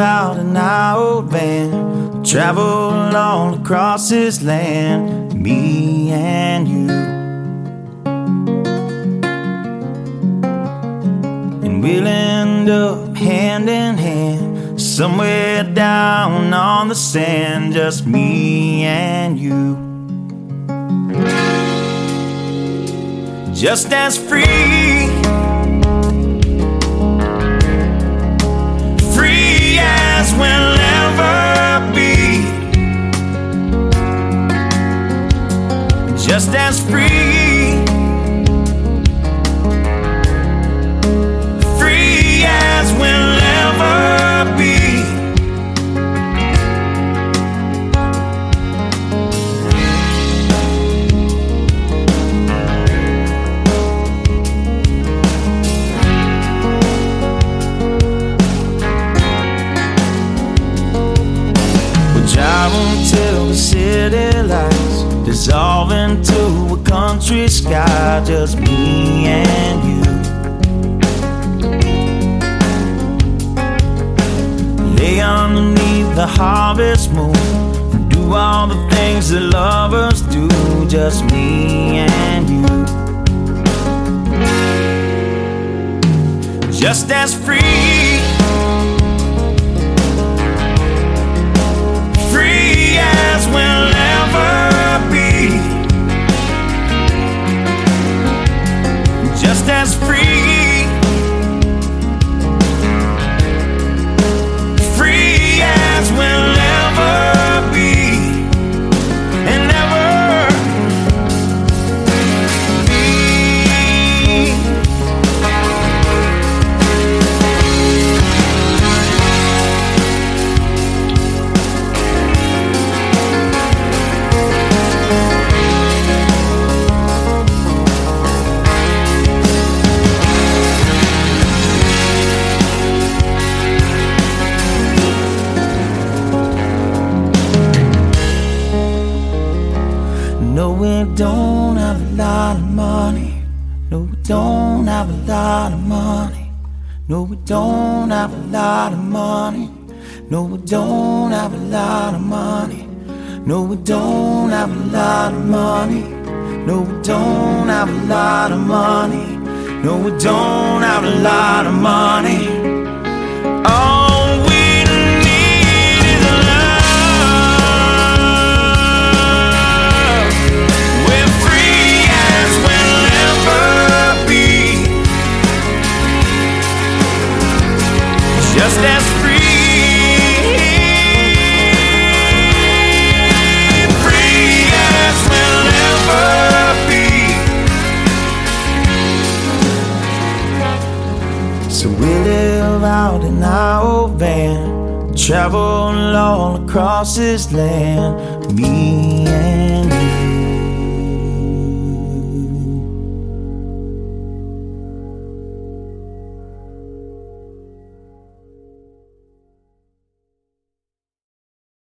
out in our old van, travel all across this land, me and you. And we'll end up hand in hand, somewhere down on the sand, just me and you. Just as free, free as we'll ever be. Just as free, free as we'll ever be. Driving till the city lights dissolve into a country sky, just me and you. Lay underneath the harvest moon and do all the things that lovers do, just me and you. Just as free, free as we'll ever be. Just as free, free as we'll ever be. And ever be. No, we don't have a lot of money. No, we don't have a lot of money. No, we don't have a lot of money. No, we don't have a lot of money. No, we don't have a lot of money. No, we don't have a lot of money. No, we don't have a lot of money. All we need is love. We're free as we'll ever be. Just as free. So we live out in our old van, travel all across this land, me and